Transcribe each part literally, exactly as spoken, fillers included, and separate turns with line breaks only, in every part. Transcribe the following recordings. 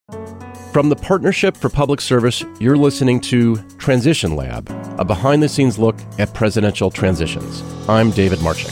From the Partnership for Public Service, you're listening to Transition Lab, a behind-the-scenes look at presidential transitions. I'm David Marchick.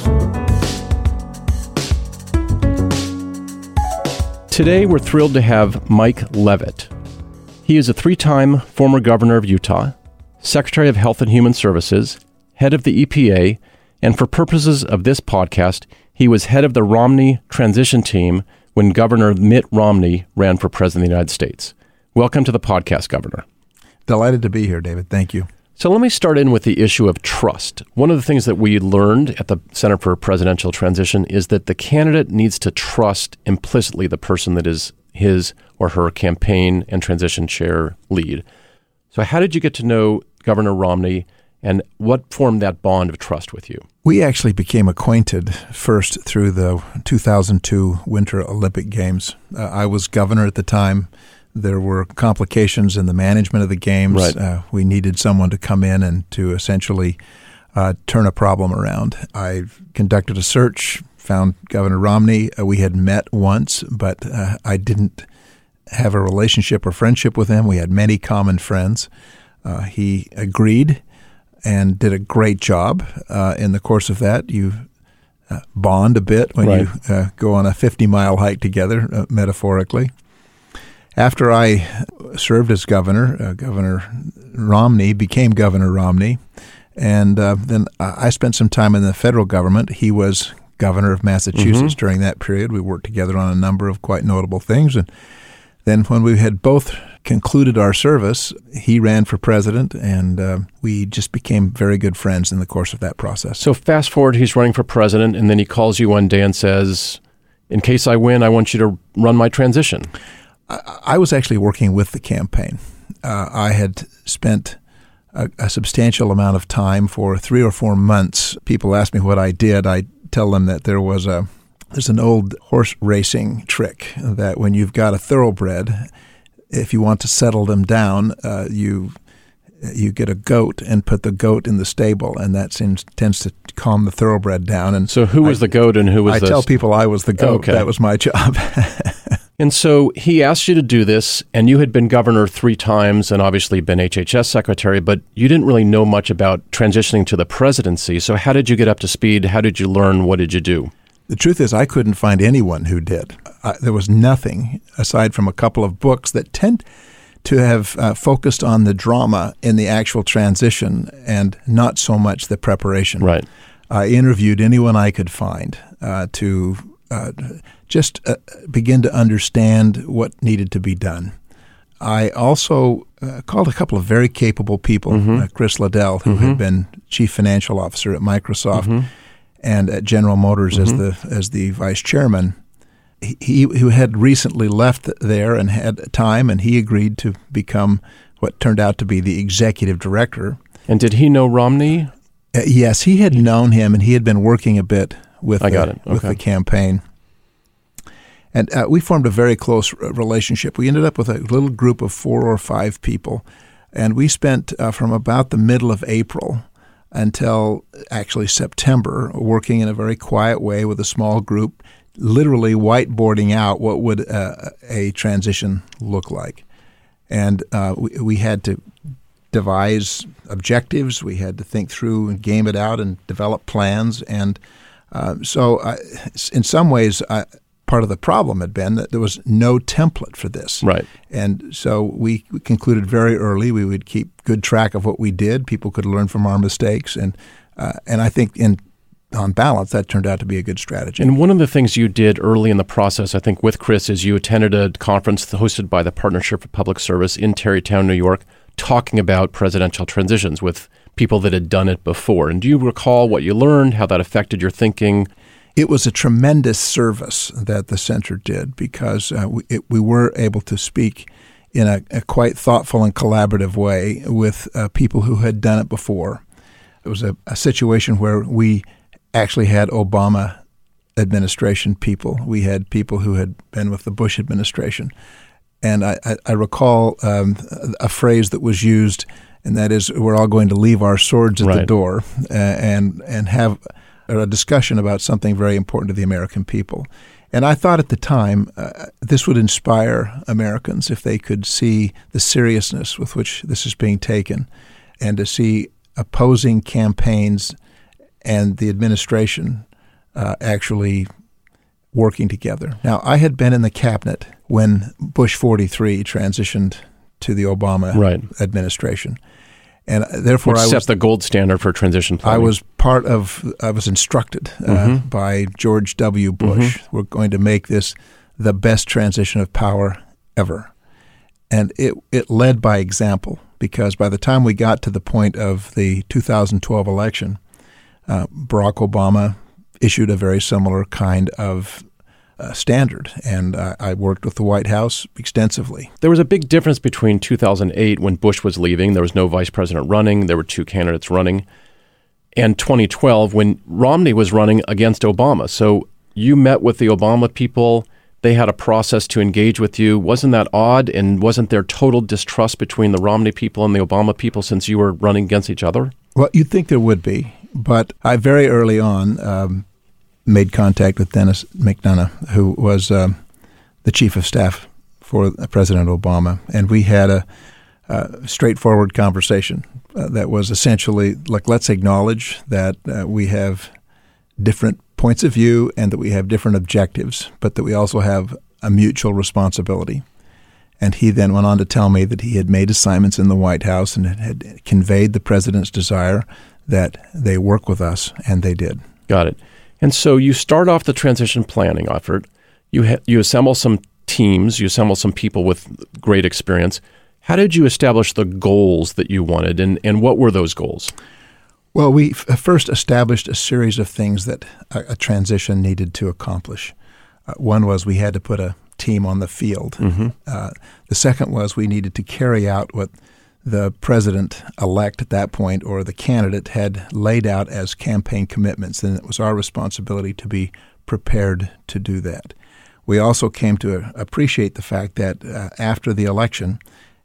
Today, we're thrilled to have Mike Leavitt. He is a three-time former governor of Utah, Secretary of Health and Human Services, head of the E P A, and for purposes of this podcast, he was head of the Romney transition team when Governor Mitt Romney ran for President of the United States. Welcome to the podcast, Governor.
Delighted to be here, David. Thank you.
So let me start in with the issue of trust. One of the things that we learned at the Center for Presidential Transition is that the candidate needs to trust implicitly the person that is his or her campaign and transition chair lead. So how did you get to know Governor Romney, and what formed that bond of trust with you?
We actually became acquainted first through the two thousand two Winter Olympic Games. Uh, I was governor at the time. There were complications in the management of the games.
Right.
Uh, we needed someone to come in and to essentially uh, turn a problem around. I conducted a search, found Governor Romney. Uh, we had met once, but uh, I didn't have a relationship or friendship with him. We had many common friends. Uh, he agreed and did a great job. Uh, in the course of that, you uh, bond a bit when
right.
you uh, go on a fifty-mile hike together, uh, metaphorically. After I served as governor, uh, Governor Romney became Governor Romney, and uh, then I spent some time in the federal government. He was governor of Massachusetts mm-hmm. during that period. We worked together on a number of quite notable things, and then when we had both concluded our service, he ran for president, and uh, we just became very good friends in the course of that process.
So fast forward, he's running for president, and then he calls you one day and says, in case I win, I want you to run my transition.
I, I was actually working with the campaign. Uh, I had spent a, a substantial amount of time for three or four months. People ask me what I did. I tell them that there was a there's an old horse racing trick that when you've got a thoroughbred, if you want to settle them down, uh, you you get a goat and put the goat in the stable, and that seems tends to calm the thoroughbred down. And
so, who was I, the goat and who was?
I
the
tell people I was the goat.
Okay.
That was my job.
And so he asked you to do this, and you had been governor three times, and obviously been H H S secretary, but you didn't really know much about transitioning to the presidency. So, how did you get up to speed? How did you learn? What did you do?
The truth is, I couldn't find anyone who did. Uh, there was nothing aside from a couple of books that tend to have uh, focused on the drama in the actual transition and not so much the preparation.
Right.
I interviewed anyone I could find uh, to uh, just uh, begin to understand what needed to be done. I also uh, called a couple of very capable people, mm-hmm. uh, Chris Liddell, who mm-hmm. had been chief financial officer at Microsoft, mm-hmm. and at General Motors mm-hmm. as the as the vice chairman. He who had recently left there and had time, and he agreed to become what turned out to be the executive director.
And did he know Romney?
Uh, yes, he had known him, and he had been working a bit with
I
the,
got it. Okay.
with the campaign. And uh, we formed a very close relationship. We ended up with a little group of four or five people, and we spent uh, from about the middle of April until actually September working in a very quiet way with a small group, literally whiteboarding out what would uh, a transition look like. And uh, we, we had to devise objectives. We had to think through and game it out and develop plans. And uh, so uh, in some ways, uh, part of the problem had been that there was no template for this.
Right.
And so we concluded very early we would keep good track of what we did. People could learn from our mistakes. And uh, and I think in on balance, that turned out to be a good strategy.
And one of the things you did early in the process, I think, with Chris, is you attended a conference hosted by the Partnership for Public Service in Tarrytown, New York, talking about presidential transitions with people that had done it before. And do you recall what you learned, how that affected your thinking?
It was a tremendous service that the center did because uh, we, it, we were able to speak in a, a quite thoughtful and collaborative way with uh, people who had done it before. It was a, a situation where we actually had Obama administration people. We had people who had been with the Bush administration. And I, I, I recall um, a phrase that was used, and that is, we're all going to leave our swords at
right.
the door uh, and and have a discussion about something very important to the American people. And I thought at the time uh, this would inspire Americans if they could see the seriousness with which this is being taken, and to see opposing campaigns and the administration uh, actually working together. Now, I had been in the cabinet when Bush forty-three transitioned to the Obama
right.
administration. And therefore,
Which
I was
set the gold standard for transition planning.
I was part of. I was instructed uh,
mm-hmm.
by George W. Bush. Mm-hmm. We're going to make this the best transition of power ever, and it it led by example. Because by the time we got to the point of the two thousand twelve election, uh, Barack Obama issued a very similar kind of Uh, standard, and uh, I worked with the White House extensively.
There was a big difference between two thousand eight, when Bush was leaving, there was no vice president running, there were two candidates running, and twenty twelve, when Romney was running against Obama. So you met with the Obama people, they had a process to engage with you. Wasn't that odd, and wasn't there total distrust between the Romney people and the Obama people since you were running against each other?
Well, you'd think there would be, but I very early on um, made contact with Dennis McDonough, who was um, the chief of staff for President Obama, and we had a, a straightforward conversation uh, that was essentially like, let's acknowledge that uh, we have different points of view and that we have different objectives, but that we also have a mutual responsibility. And he then went on to tell me that he had made assignments in the White House and had conveyed the president's desire that they work with us, and they did.
Got it. And so you start off the transition planning effort. You ha- you assemble some teams. You assemble some people with great experience. How did you establish the goals that you wanted, and, and what were those goals?
Well, we f- first established a series of things that a, a transition needed to accomplish. Uh, one was we had to put a team on the field. Mm-hmm. Uh, the second was we needed to carry out what the president-elect at that point, or the candidate, had laid out as campaign commitments, and it was our responsibility to be prepared to do that. We also came to appreciate the fact that uh, after the election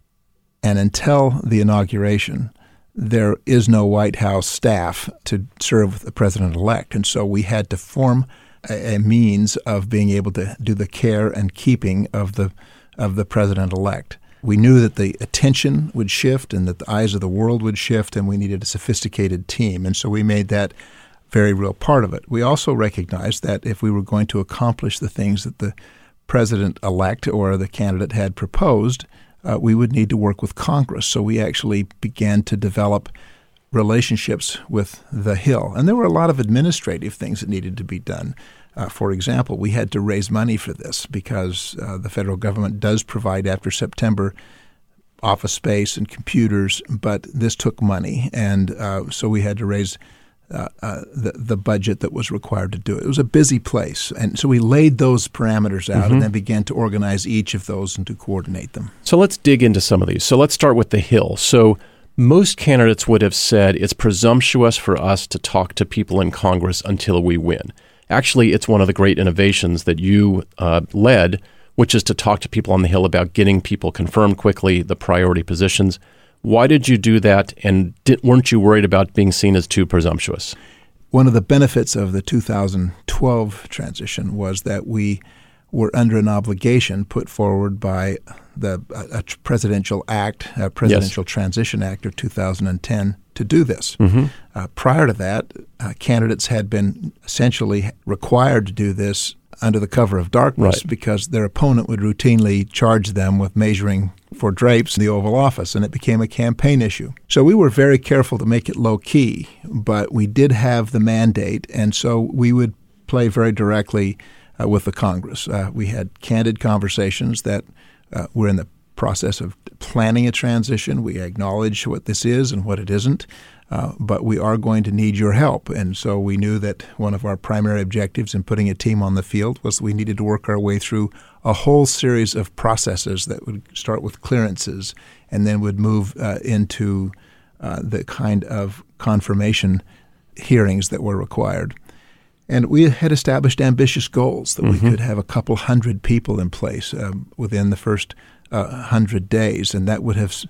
and until the inauguration, there is no White House staff to serve the president-elect, and so we had to form a, a means of being able to do the care and keeping of the of the president-elect. We knew that the attention would shift and that the eyes of the world would shift, and we needed a sophisticated team. And so we made that very real part of it. We also recognized that if we were going to accomplish the things that the president-elect or the candidate had proposed, uh, we would need to work with Congress. So we actually began to develop relationships with the Hill. And there were a lot of administrative things that needed to be done. Uh, for example, we had to raise money for this because uh, the federal government does provide, after September, office space and computers, but this took money, and uh, so we had to raise uh, uh, the, the budget that was required to do it. It was a busy place, and so we laid those parameters out mm-hmm. and then began to organize each of those and to coordinate them.
So let's dig into some of these. So let's start with the Hill. So most candidates would have said it's presumptuous for us to talk to people in Congress until we win. Actually, it's one of the great innovations that you uh, led, which is to talk to people on the Hill about getting people confirmed quickly, the priority positions. Why did you do that, and did, weren't you worried about being seen as too presumptuous?
One of the benefits of the two thousand twelve transition was that we were under an obligation put forward by the a Presidential Act, a Presidential yes. Transition Act of two thousand ten, to do this. Mm-hmm. Uh, prior to that, uh, candidates had been essentially required to do this under the cover of darkness right. because their opponent would routinely charge them with measuring for drapes in the Oval Office, and it became a campaign issue. So we were very careful to make it low-key, but we did have the mandate, and so we would play very directly uh, with the Congress. Uh, we had candid conversations that uh, were in the process of planning a transition. We acknowledge what this is and what it isn't, uh, but we are going to need your help. And so we knew that one of our primary objectives in putting a team on the field was we needed to work our way through a whole series of processes that would start with clearances and then would move uh, into uh, the kind of confirmation hearings that were required. And we had established ambitious goals that mm-hmm. we could have a couple hundred people in place um, within the first uh, hundred days, and that would have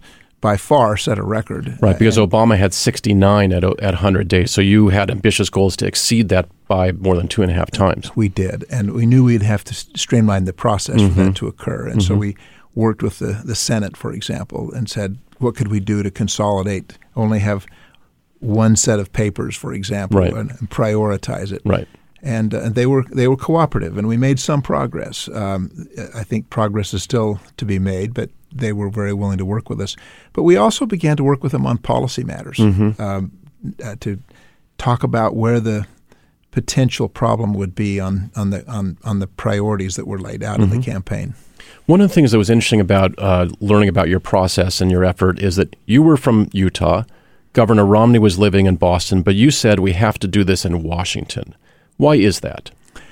by far set a record.
Right, because
and,
Obama had sixty-nine at, at one hundred days, so you had ambitious goals to exceed that by more than two and a half times.
We did, and we knew we'd have to streamline the process mm-hmm. for that to occur. And mm-hmm. so we worked with the, the Senate, for example, and said, what could we do to consolidate, only have one set of papers, for example,
right.
and, and prioritize it.
Right.
And uh, they were they were cooperative, and we made some progress. Um, I think progress is still to be made, but they were very willing to work with us. But we also began to work with them on policy matters, mm-hmm. um, uh, to talk about where the potential problem would be on on the on, on the priorities that were laid out mm-hmm. in the campaign.
One of the things that was interesting about uh, learning about your process and your effort is that you were from Utah. Governor Romney was living in Boston, but you said we have to do this in Washington. Why is that?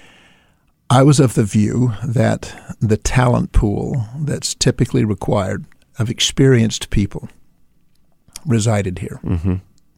I was of the view that the talent pool that's typically required of experienced people resided here. Mm-hmm.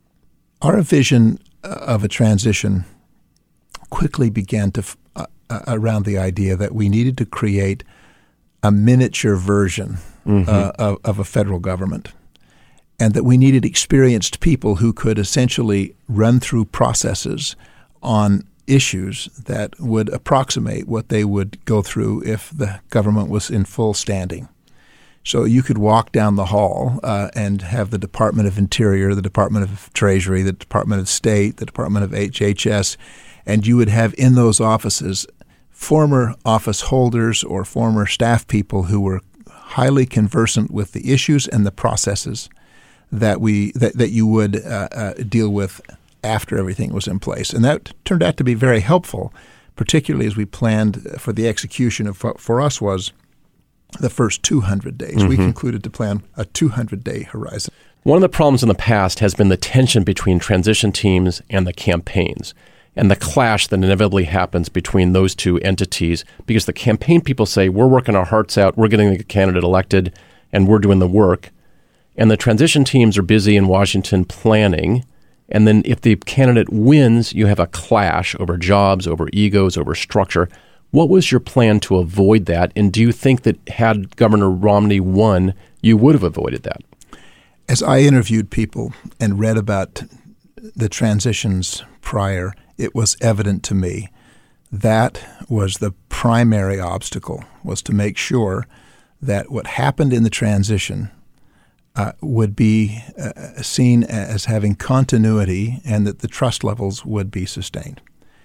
Our vision of a transition quickly began to uh, around the idea that we needed to create a miniature version mm-hmm. uh, of, of a federal government, and that we needed experienced people who could essentially run through processes on issues that would approximate what they would go through if the government was in full standing. So you could walk down the hall uh, and have the Department of Interior, the Department of Treasury, the Department of State, the Department of H H S, and you would have in those offices former office holders or former staff people who were highly conversant with the issues and the processes that we that, that you would uh, uh, deal with after everything was in place. And that turned out to be very helpful, particularly as we planned for the execution of what for us was the first two hundred days. Mm-hmm. We concluded to plan a two hundred day horizon.
One of the problems in the past has been the tension between transition teams and the campaigns, and the clash that inevitably happens between those two entities, because the campaign people say, we're working our hearts out, we're getting the candidate elected, and we're doing the work. And the transition teams are busy in Washington planning. And then if the candidate wins, you have a clash over jobs, over egos, over structure. What was your plan to avoid that? And do you think that had Governor Romney won, you would have avoided that?
As I interviewed people and read about the transitions prior, it was evident to me that was the primary obstacle, was to make sure that what happened in the transition uh, would be uh, seen as having continuity and that the trust levels would be sustained.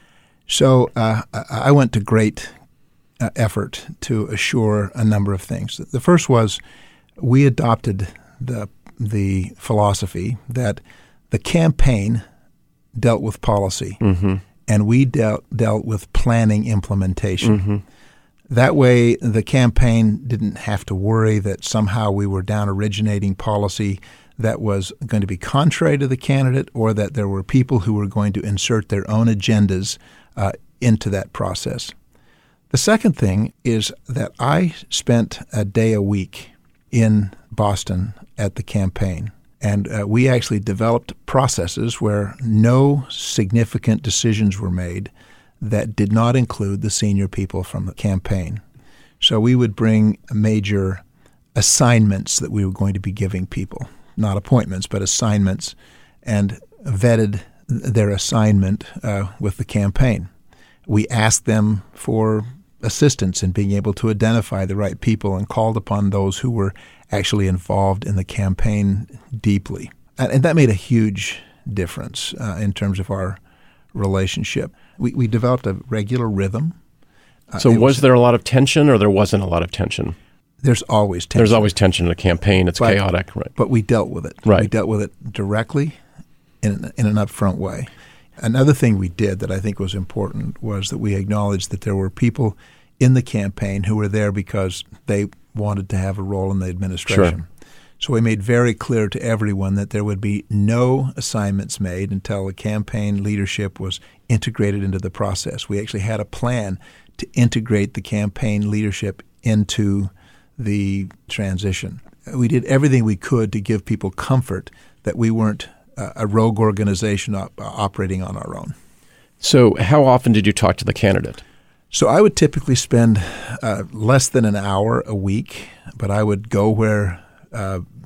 So uh, I went to great uh, effort to assure a number of things. The first was we adopted the the philosophy that the campaign dealt with policy, mm-hmm. and we dealt dealt with planning implementation. Mm-hmm. That way, the campaign didn't have to worry that somehow we were down originating policy that was going to be contrary to the candidate, or that there were people who were going to insert their own agendas uh, into that process. The second thing is that I spent a day a week in Boston at the campaign. And uh, we actually developed processes where no significant decisions were made that did not include the senior people from the campaign. So we would bring major assignments that we were going to be giving people, not appointments, but assignments, and vetted their assignment uh, with the campaign. We asked them for assistance in being able to identify the right people and called upon those who were actually involved in the campaign deeply. And, and that made a huge difference uh, in terms of our relationship. We, we developed a regular rhythm. Uh,
so was,
was
there a lot of tension, or there wasn't a lot of tension?
There's always tension.
There's always tension in a campaign. It's
but,
chaotic, right?
But we dealt with it.
Right.
We dealt with it directly in, in an upfront way. Another thing we did that I think was important was that we acknowledged that there were people in the campaign who were there because they wanted to have a role in the administration.
Sure.
So we made very clear to everyone that there would be no assignments made until the campaign leadership was integrated into the process. We actually had a plan to integrate the campaign leadership into the transition. We did everything we could to give people comfort that we weren't uh, a rogue organization op- operating on our own.
So how often did you talk to the candidate?
So I would typically spend uh, less than an hour a week, but I would go where uh, Mitt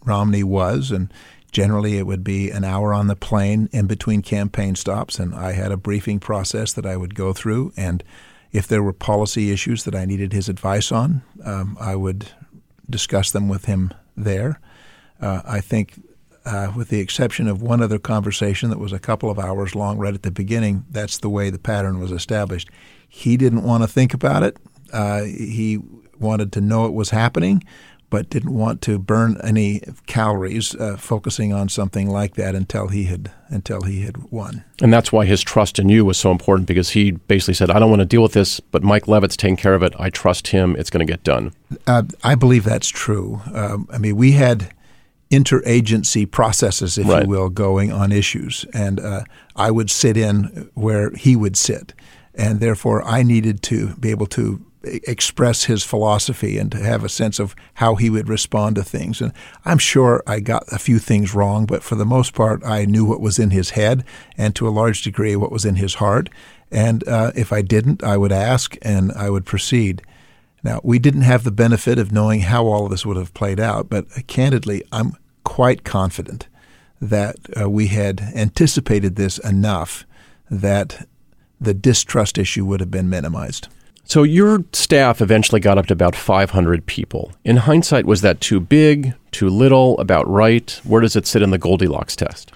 Romney was, and generally it would be an hour on the plane in between campaign stops, and I had a briefing process that I would go through, and if there were policy issues that I needed his advice on, um, I would discuss them with him there. Uh, I think uh, with the exception of one other conversation that was a couple of hours long right at the beginning, that's the way the pattern was established. He didn't want to think about it. Uh, he wanted to know it was happening, but didn't want to burn any calories uh, focusing on something like that until he had until he had won.
And that's why his trust in you was so important, because he basically said, I don't want to deal with this, but Mike Leavitt's taking care of it. I trust him. It's going to get done.
Uh, I believe that's true. Um, I mean, we had interagency processes, if
right.
you will, going on issues, and uh, I would sit in where he would sit, and therefore I needed to be able to express his philosophy and to have a sense of how he would respond to things. And I'm sure I got a few things wrong, but for the most part, I knew what was in his head and to a large degree what was in his heart. And uh, if I didn't, I would ask and I would proceed. Now, we didn't have the benefit of knowing how all of this would have played out, but uh, candidly, I'm quite confident that uh, we had anticipated this enough that the distrust issue would have been minimized.
So your staff eventually got up to about five hundred people. In hindsight, was that too big, too little, about right? Where does it sit in the Goldilocks test?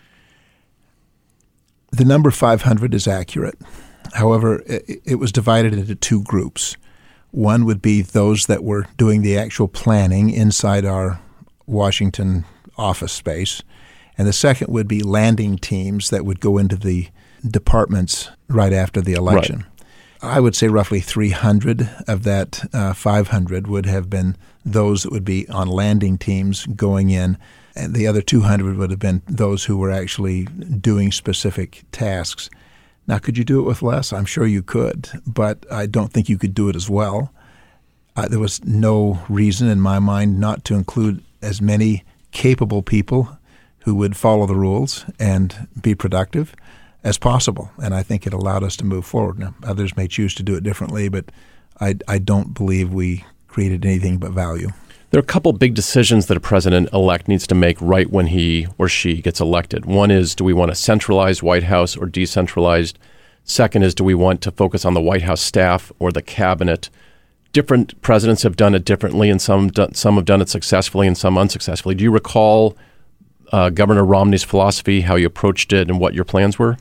The number five hundred is accurate. However, it, it was divided into two groups. One would be those that were doing the actual planning inside our Washington office space, and the second would be landing teams that would go into the departments right after the election.
Right.
I would say roughly three hundred of that uh, five hundred would have been those that would be on landing teams going in, and the other two hundred would have been those who were actually doing specific tasks. Now, could you do it with less? I'm sure you could, but I don't think you could do it as well. Uh, there was no reason in my mind not to include as many capable people who would follow the rules and be productive as possible, and I think it allowed us to move forward. Now, others may choose to do it differently, but I, I don't believe we created anything but value.
There are a couple big decisions that a president-elect needs to make right when he or she gets elected. One is, do we want a centralized White House or decentralized? Second is, do we want to focus on the White House staff or the cabinet? Different presidents have done it differently, and some do, some have done it successfully and some unsuccessfully. Do you recall Uh, Governor Romney's philosophy, how you approached it, and what your plans were?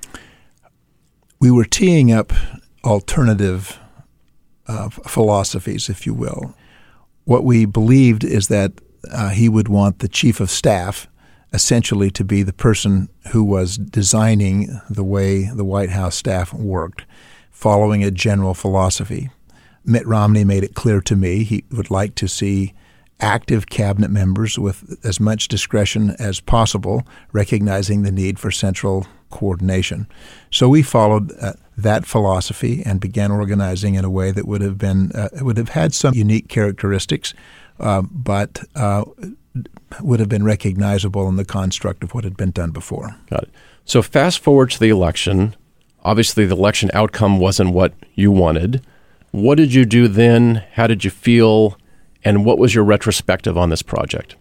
We were teeing up alternative uh, philosophies, if you will. What we believed is that uh, he would want the chief of staff essentially to be the person who was designing the way the White House staff worked, following a general philosophy. Mitt Romney made it clear to me he would like to see active cabinet members with as much discretion as possible, recognizing the need for central coordination. So we followed uh, that philosophy and began organizing in a way that would have been uh, would have had some unique characteristics, uh, but uh, would have been recognizable in the construct of what had been done before.
Got it. So fast forward to the election. Obviously, the election outcome wasn't what you wanted. What did you do then? How did you feel? And what was your retrospective on this project?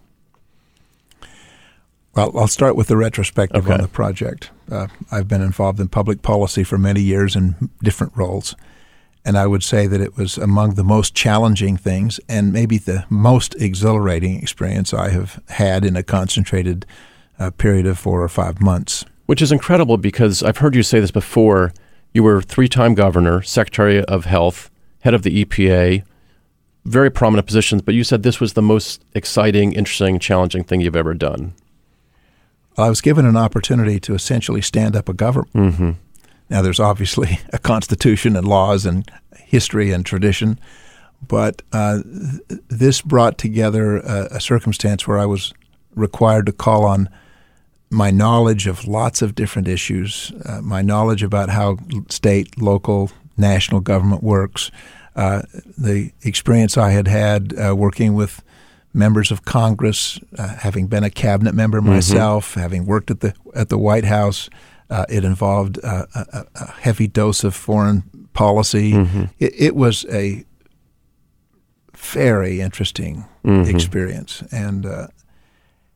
Well, I'll start with the retrospective
okay.
on the project. Uh, I've been involved in public policy for many years in different roles, and I would say that it was among the most challenging things and maybe the most exhilarating experience I have had in a concentrated uh, period of four or five months.
Which is incredible because I've heard you say this before. You were three-time governor, Secretary of Health, head of the E P A, very prominent positions, but you said this was the most exciting, interesting, challenging thing you've ever done.
I was given an opportunity to essentially stand up a government.
Mm-hmm.
Now, there's obviously a constitution and laws and history and tradition, but uh, th- this brought together a, a circumstance where I was required to call on my knowledge of lots of different issues, uh, my knowledge about how state, local, national government works, uh, the experience I had had uh, working with members of Congress, uh, having been a cabinet member myself, mm-hmm. having worked at the at the White House. Uh, it involved uh, a, a heavy dose of foreign policy. Mm-hmm. It, it was a very interesting mm-hmm. experience, and uh,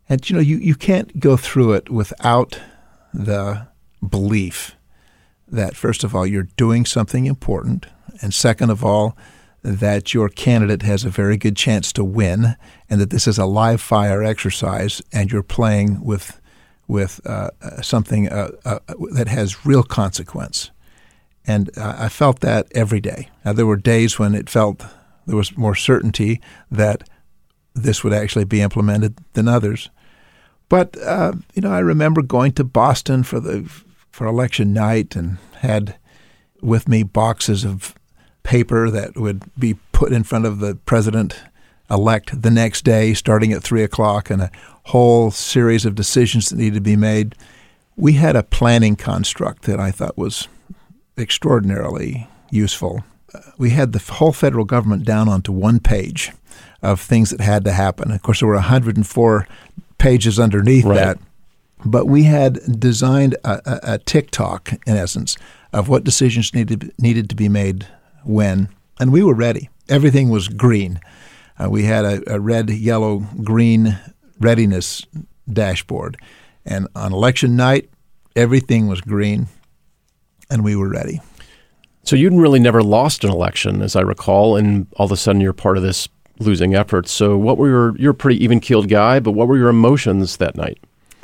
And, you know, you, you can't go through it without the belief that, first of all, you're doing something important, and second of all, that your candidate has a very good chance to win, and that this is a live fire exercise, and you're playing with with uh, something uh, uh, that has real consequence. And uh, I felt that every day. Now, there were days when it felt there was more certainty that this would actually be implemented than others. But uh, you know, I remember going to Boston for the for election night and had with me boxes of paper that would be put in front of the president-elect the next day, starting at three o'clock, and a whole series of decisions that needed to be made. We had a planning construct that I thought was extraordinarily useful. Uh, we had the whole federal government down onto one page of things that had to happen. Of course, there were one hundred four pages underneath
right.
that, but we had designed a, a, a tick-tock, in essence, of what decisions needed needed to be made when, and we were ready. Everything was green. Uh, we had a, a red, yellow, green readiness dashboard. And on election night, everything was green, and we were ready.
So you'd really never lost an election, as I recall, and all of a sudden you're part of this losing effort. So what were your, you're a pretty even-keeled guy, but what were your emotions that night?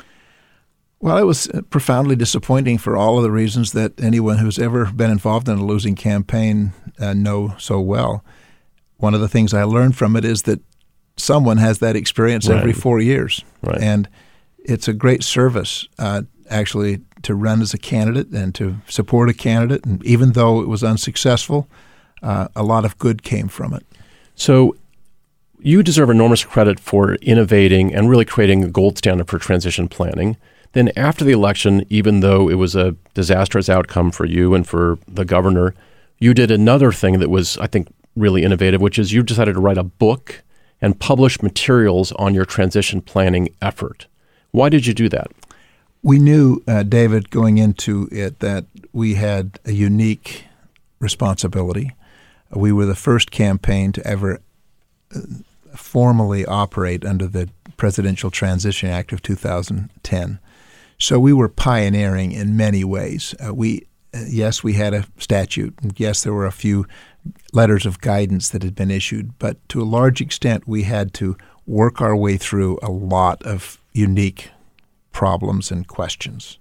Well, it was profoundly disappointing for all of the reasons that anyone who's ever been involved in a losing campaign uh, know so well. One of the things I learned from it is that someone has that experience
right.
every four years.
Right.
And it's a great service, uh, actually, to run as a candidate and to support a candidate. And even though it was unsuccessful, uh, a lot of good came from it.
So you deserve enormous credit for innovating and really creating a gold standard for transition planning. Then after the election, even though it was a disastrous outcome for you and for the governor, you did another thing that was, I think, really innovative, which is you decided to write a book and publish materials on your transition planning effort. Why did you do that?
We knew, uh, David, going into it that we had a unique responsibility. We were the first campaign to ever uh, formally operate under the Presidential Transition Act of two thousand ten. So we were pioneering in many ways. Uh, we, uh, yes, we had a statute. And yes, there were a few letters of guidance that had been issued. But to a large extent, we had to work our way through a lot of unique problems and questions.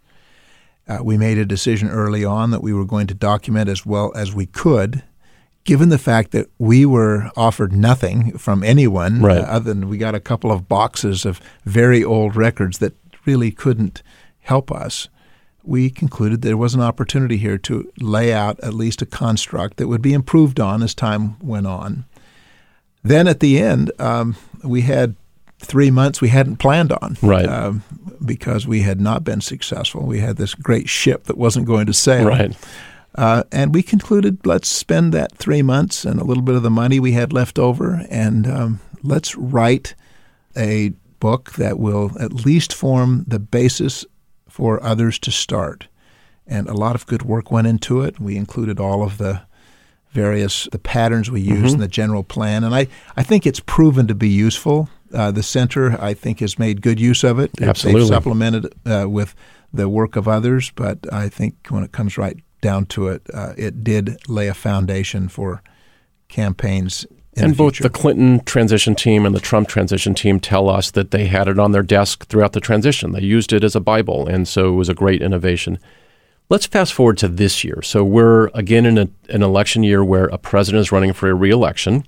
Uh, we made a decision early on that we were going to document as well as we could, given the fact that we were offered nothing from anyone,
right.
uh, other than we got a couple of boxes of very old records that really couldn't help us. We concluded there was an opportunity here to lay out at least a construct that would be improved on as time went on. Then at the end, um, we had three months we hadn't planned on,
right?
Um, because we had not been successful. We had this great ship that wasn't going to sail,
right?
Uh, and we concluded, let's spend that three months and a little bit of the money we had left over, and um, let's write a book that will at least form the basis for others to start. And a lot of good work went into it. We included all of the various the patterns we use mm-hmm. in the general plan, and I, I think it's proven to be useful. Uh, the center, I think, has made good use of it.
Absolutely.
They've supplemented uh, with the work of others, but I think when it comes right down to it, uh, it did lay a foundation for campaigns in
and
the
both
future.
The Clinton transition team and the Trump transition team tell us that they had it on their desk throughout the transition. They used it as a Bible, and so it was a great innovation. Let's fast forward to this year. So we're again in a, an election year where a president is running for a re-election.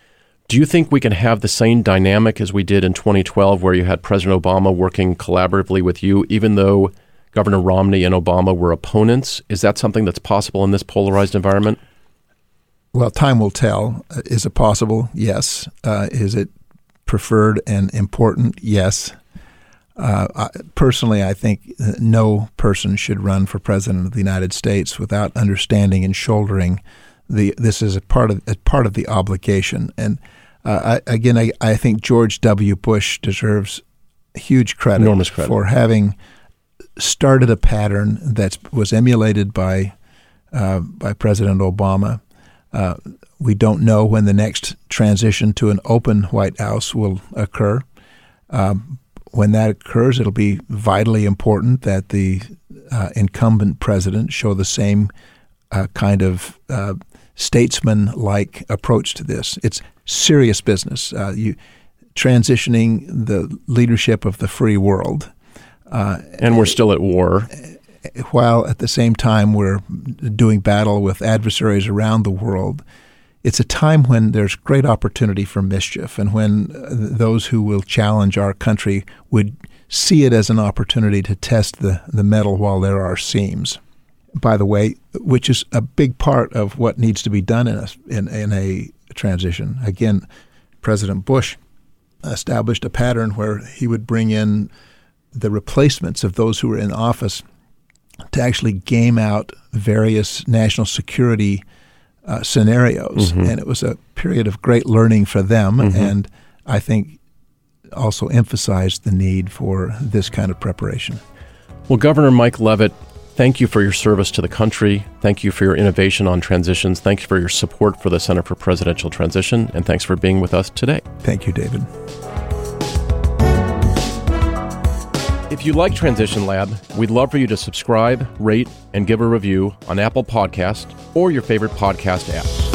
Do you think we can have the same dynamic as we did in twenty twelve, where you had President Obama working collaboratively with you, even though Governor Romney and Obama were opponents? Is that something that's possible in this polarized environment?
Well, time will tell. Uh, is it possible? Yes. Uh, is it preferred and important? Yes. Uh, I, personally, I think no person should run for president of the United States without understanding and shouldering the. This is a part of a part of the obligation. And uh, I, again, I, I think George W. Bush deserves huge credit,
enormous credit
for having started a pattern that was emulated by uh, by President Obama. Uh, we don't know when the next transition to an open White House will occur. Um, when that occurs, it'll be vitally important that the uh, incumbent president show the same uh, kind of uh, statesman-like approach to this. It's serious business. Uh, you transitioning the leadership of the free world. Uh,
and we're still at war.
While at the same time we're doing battle with adversaries around the world. It's a time when there's great opportunity for mischief, and when those who will challenge our country would see it as an opportunity to test the, the metal while there are seams. By the way, which is a big part of what needs to be done in a, in, in a transition. Again, President Bush established a pattern where he would bring in the replacements of those who were in office to actually game out various national security uh, scenarios. Mm-hmm. And it was a period of great learning for them, mm-hmm. and I think also emphasized the need for this kind of preparation.
Well, Governor Mike Leavitt, thank you for your service to the country. Thank you for your innovation on transitions. Thank you for your support for the Center for Presidential Transition, and thanks for being with us today.
Thank you, David.
If you like Transition Lab, we'd love for you to subscribe, rate, and give a review on Apple Podcasts or your favorite podcast app.